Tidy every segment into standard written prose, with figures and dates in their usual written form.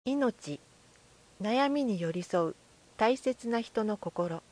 命、悩みに寄り添う大切な人の心。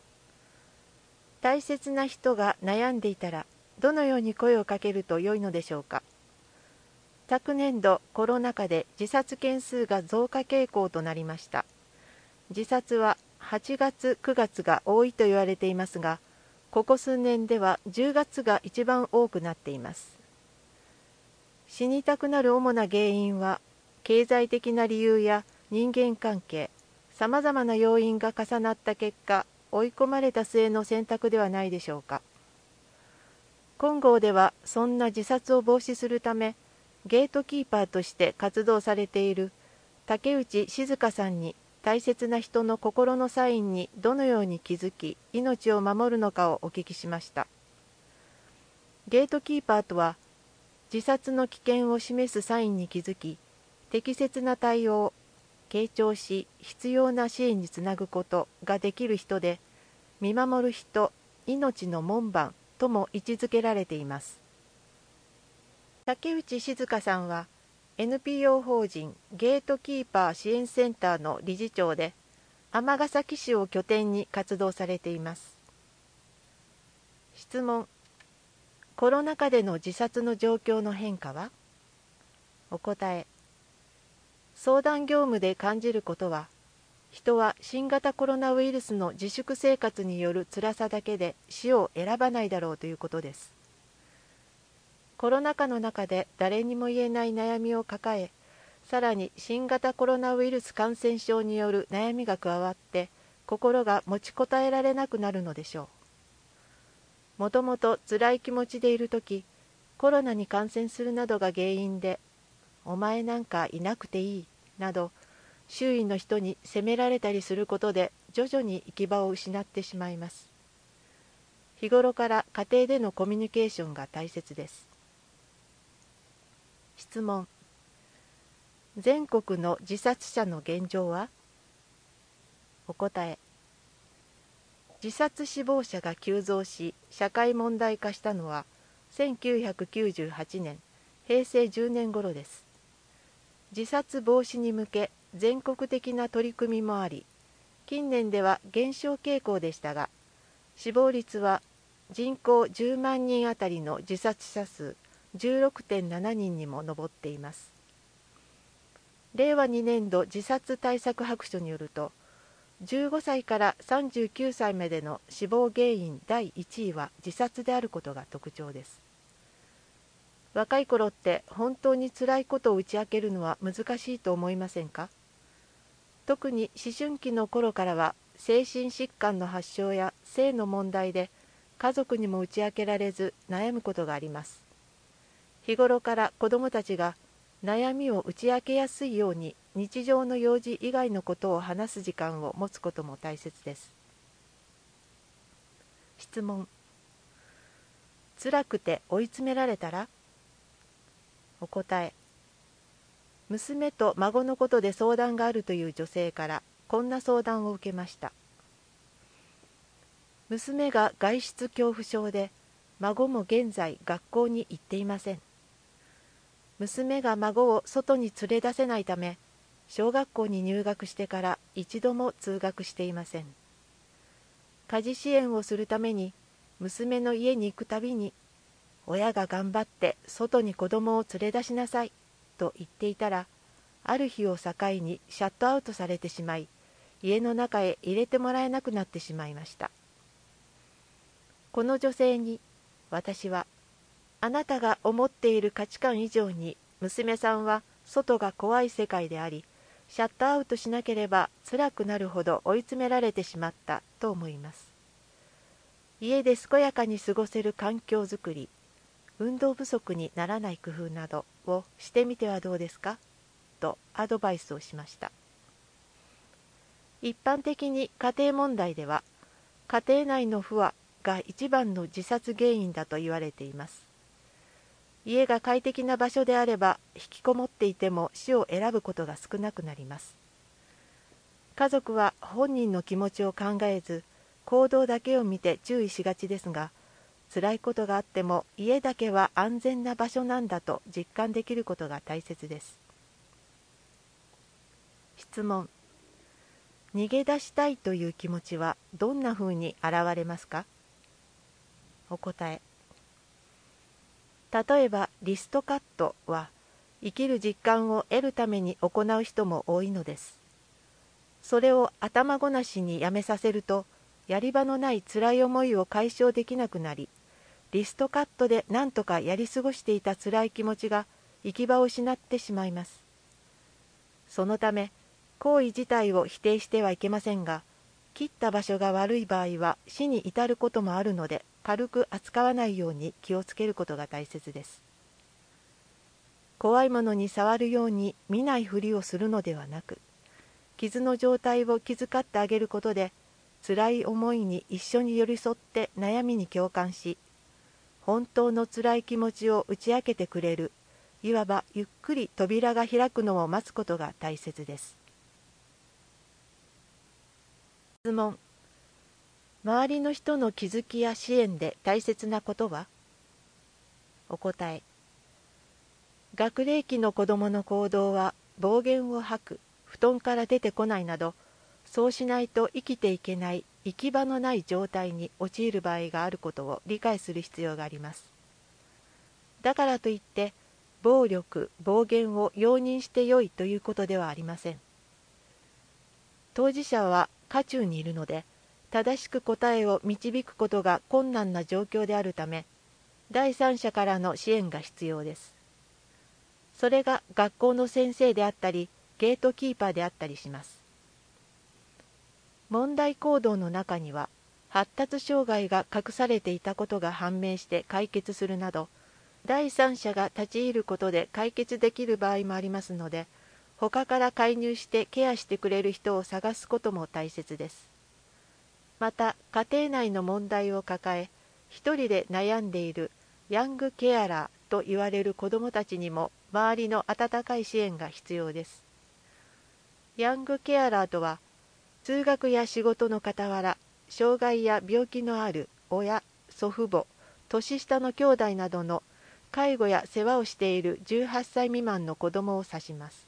大切な人が悩んでいたらどのように声をかけるとよいのでしょうか。昨年度コロナ禍で自殺件数が増加傾向となりました。自殺は8月9月が多いと言われていますが、ここ数年では10月が一番多くなっています。死にたくなる主な原因は経済的な理由や人間関係、さまざまな要因が重なった結果、追い込まれた末の選択ではないでしょうか。金剛ではそんな自殺を防止するため、ゲートキーパーとして活動されている竹内静香さんに大切な人の心のサインにどのように気づき、命を守るのかをお聞きしました。ゲートキーパーとは、自殺の危険を示すサインに気づき、適切な対応、傾聴し、必要な支援につなぐことができる人で、見守る人、命の門番とも位置づけられています。竹内静香さんは、NPO 法人ゲートキーパー支援センターの理事長で、尼崎市を拠点に活動されています。質問。コロナ禍での自殺の状況の変化は？お答え。相談業務で感じることは、人は新型コロナウイルスの自粛生活による辛さだけで死を選ばないだろうということです。コロナ禍の中で誰にも言えない悩みを抱え、さらに新型コロナウイルス感染症による悩みが加わって、心が持ちこたえられなくなるのでしょう。もともと辛い気持ちでいるとき、コロナに感染するなどが原因で、お前なんかいなくていい、など、周囲の人に責められたりすることで徐々に行き場を失ってしまいます。日頃から家庭でのコミュニケーションが大切です。質問。全国の自殺者の現状は？お答え。自殺死亡者が急増し社会問題化したのは1998年、平成10年頃です。自殺防止に向け全国的な取り組みもあり、近年では減少傾向でしたが、死亡率は人口10万人あたりの自殺者数 16.7 人にも上っています。令和2年度自殺対策白書によると、15歳から39歳までの死亡原因第1位は自殺であることが特徴です。若い頃って本当につらいことを打ち明けるのは難しいと思いませんか？特に思春期の頃からは精神疾患の発症や性の問題で家族にも打ち明けられず悩むことがあります。日頃から子どもたちが悩みを打ち明けやすいように日常の用事以外のことを話す時間を持つことも大切です。質問。辛くて追い詰められたら？お答え。娘と孫のことで相談があるという女性からこんな相談を受けました。娘が外出恐怖症で、孫も現在学校に行っていません。娘が孫を外に連れ出せないため、小学校に入学してから一度も通学していません。家事支援をするために娘の家に行くたびに、親が頑張って外に子供を連れ出しなさいと言っていたら、ある日を境にシャットアウトされてしまい、家の中へ入れてもらえなくなってしまいました。この女性に私は、あなたが思っている価値観以上に娘さんは外が怖い世界であり、シャットアウトしなければ辛くなるほど追い詰められてしまったと思います。家で健やかに過ごせる環境づくり、運動不足にならない工夫などをしてみてはどうですかとアドバイスをしました。一般的に家庭問題では、家庭内の不和が一番の自殺原因だと言われています。家が快適な場所であれば、引きこもっていても死を選ぶことが少なくなります。家族は本人の気持ちを考えず、行動だけを見て注意しがちですが、辛いことがあっても家だけは安全な場所なんだと実感できることが大切です。 質問。逃げ出したいという気持ちはどんなふうに現れますか？お答え。例えばリストカットは生きる実感を得るために行う人も多いのです。それを頭ごなしにやめさせると、やり場のない辛い思いを解消できなくなり、リストカットで何とかやり過ごしていた辛い気持ちが行き場を失ってしまいます。そのため行為自体を否定してはいけませんが、切った場所が悪い場合は死に至ることもあるので、軽く扱わないように気をつけることが大切です。怖いものに触るように見ないふりをするのではなく、傷の状態を気遣ってあげることで、辛い思いに一緒に寄り添って悩みに共感し、本当の辛い気持ちを打ち明けてくれる、いわばゆっくり扉が開くのを待つことが大切です。質問。周りの人の気づきや支援で大切なことは？お答え。学齢期の子どもの行動は暴言を吐く、布団から出てこないなど、そうしないと生きていけない行き場のない状態に陥る場合があることを理解する必要があります。だからといって暴力・暴言を容認してよいということではありません。当事者は渦中にいるので、正しく答えを導くことが困難な状況であるため、第三者からの支援が必要です。それが学校の先生であったり、ゲートキーパーであったりします。問題行動の中には、発達障害が隠されていたことが判明して解決するなど、第三者が立ち入ることで解決できる場合もありますので、他から介入してケアしてくれる人を探すことも大切です。また、家庭内の問題を抱え、一人で悩んでいるヤングケアラーと言われる子どもたちにも周りの温かい支援が必要です。ヤングケアラーとは、通学や仕事の傍ら、障害や病気のある親、祖父母、年下の兄弟などの介護や世話をしている18歳未満の子どもを指します。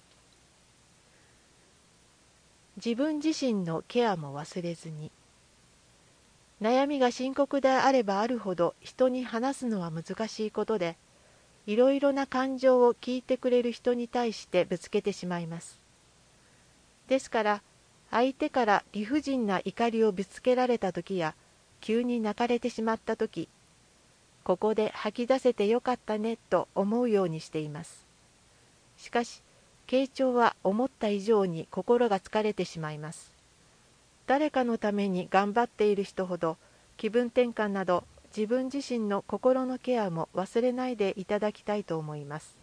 自分自身のケアも忘れずに。悩みが深刻であればあるほど人に話すのは難しいことで、いろいろな感情を聞いてくれる人に対してぶつけてしまいます。ですから、相手から理不尽な怒りをぶつけられた時や、急に泣かれてしまった時、ここで吐き出せてよかったねと思うようにしています。しかし、傾聴は思った以上に心が疲れてしまいます。誰かのために頑張っている人ほど、気分転換など自分自身の心のケアも忘れないでいただきたいと思います。